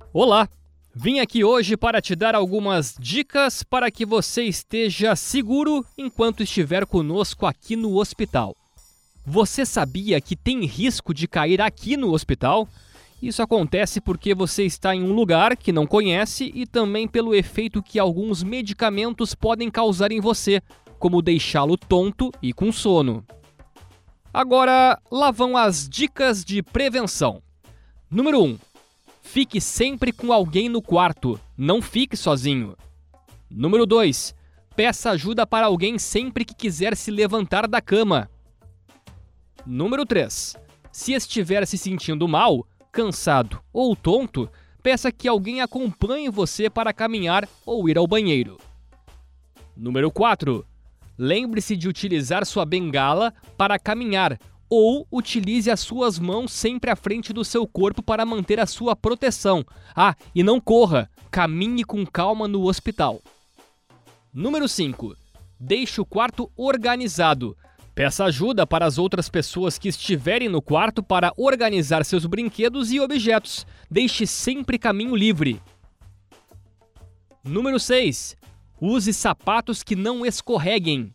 Olá! Vim aqui hoje para te dar algumas dicas para que você esteja seguro enquanto estiver conosco aqui no hospital. Você sabia que tem risco de cair aqui no hospital? Isso acontece porque você está em um lugar que não conhece e também pelo efeito que alguns medicamentos podem causar em você, como deixá-lo tonto e com sono. Agora, lá vão as dicas de prevenção. Número 1. Fique sempre com alguém no quarto, não fique sozinho. Número 2. Peça ajuda para alguém sempre que quiser se levantar da cama. Número 3. Se estiver se sentindo mal, cansado ou tonto, peça que alguém acompanhe você para caminhar ou ir ao banheiro. Número 4. Lembre-se de utilizar sua bengala para caminhar ou utilize as suas mãos sempre à frente do seu corpo para manter a sua proteção. E não corra, caminhe com calma no hospital. Número 5. Deixe o quarto organizado. Peça ajuda para as outras pessoas que estiverem no quarto para organizar seus brinquedos e objetos. Deixe sempre caminho livre. Número 6. Use sapatos que não escorreguem.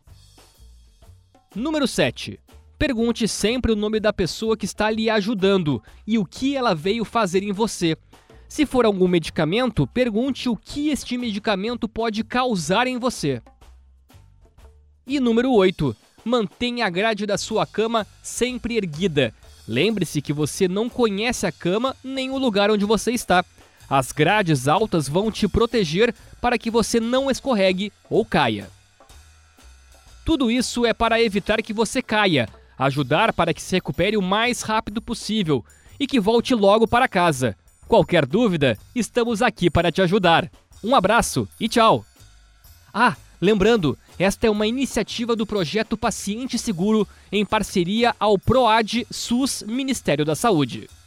Número 7. Pergunte sempre o nome da pessoa que está lhe ajudando e o que ela veio fazer em você. Se for algum medicamento, pergunte o que este medicamento pode causar em você. E número 8. Mantenha a grade da sua cama sempre erguida. Lembre-se que você não conhece a cama nem o lugar onde você está. As grades altas vão te proteger para que você não escorregue ou caia. Tudo isso é para evitar que você caia, ajudar para que se recupere o mais rápido possível e que volte logo para casa. Qualquer dúvida, estamos aqui para te ajudar. Um abraço e tchau! Lembrando, esta é uma iniciativa do projeto Paciente Seguro em parceria ao PROAD SUS Ministério da Saúde.